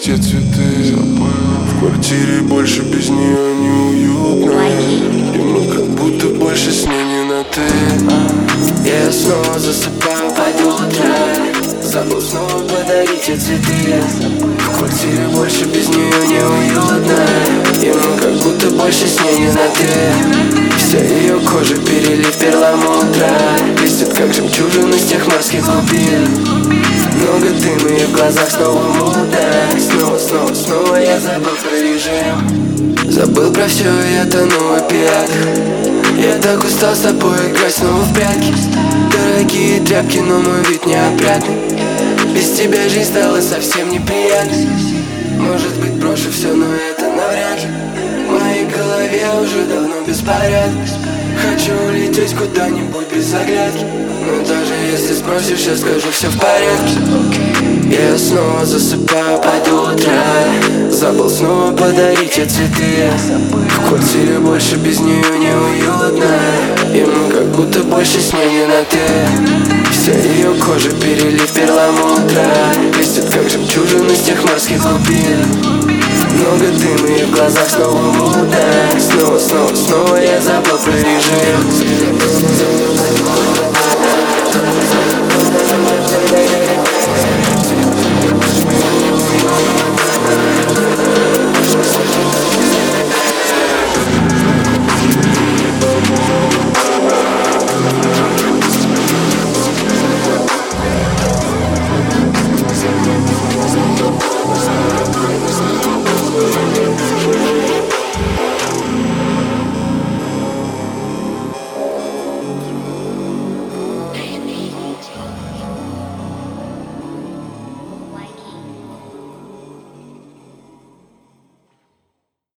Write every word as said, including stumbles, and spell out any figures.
те цветы. В квартире больше без нее неуютно, и мы как будто больше с ней не на ты. Я снова засыпаю под утро, забыл снова подарить ей цветы. В квартире больше без нее неуютно, и мы как будто больше с ней не на ты. Вся ее кожа перелив перламутра, блестит как жемчужина с тех морских глубин. Много дыма и в глазах снова мута. Снова, снова, снова я забыл про режим. Забыл про все, я тону в опиатах. Я так устал с тобой играть снова в прятки. Дорогие тряпки, но мой вид неопрятный. Без тебя жизнь стала совсем неприятной. Может быть, брошу все, но это навряд ли. В моей голове уже давно беспорядок. Хочу улететь куда-нибудь без оглядки, но даже если спросишь, я скажу, все в порядке. Я снова засыпаю под утро, забыл снова подарить ей цветы. В квартире больше без нее неуютно, и мы как будто больше с ней не на ты. Вся ее кожа перелив перламутра, блестит как жемчужина с тех морских глубин. Много дыма и в глазах снова мута. Снова, снова, снова я забыл про режим.